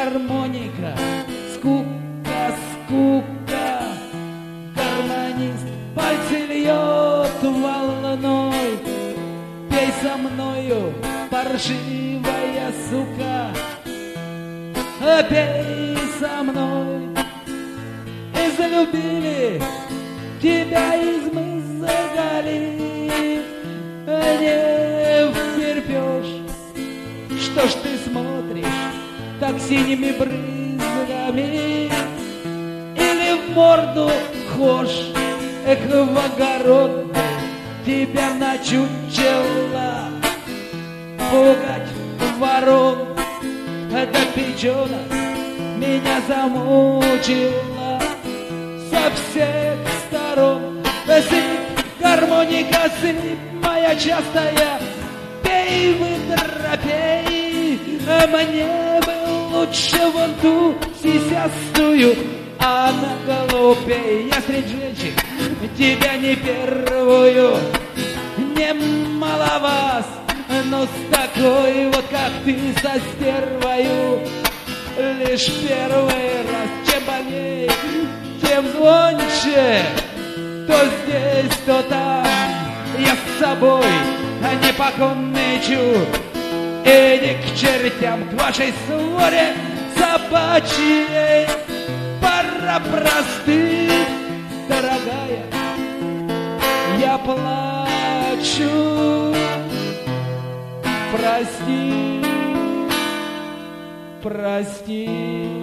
гармоника, скука, скука. Гармонист пальцы льет волной. Пей со мною, паршивая сука. Пей со мной. Излюбили тебя измызгали, не втерпешь. Что ж ты смотришь так синими брызгами? Или в морду хошь, эх, в огород тебя начучела пугать ворон. Да печёнок меня замучила со всех сторон. Сыпь, гармоника, сыпь моя частая, пей, выдра, пей. Мне бы лучше вон ту сисястую, а на глупей. Я среди женщин тебя не первую, немало вас, но с такой вот, как ты, со стервою, лишь первый раз. Чем больней, тем звонче, то здесь, то там. Я с собой непокорный чур. Иди к чертям, к вашей своре собачьей. Пора простыть, дорогая, я плачу. Прости, прости.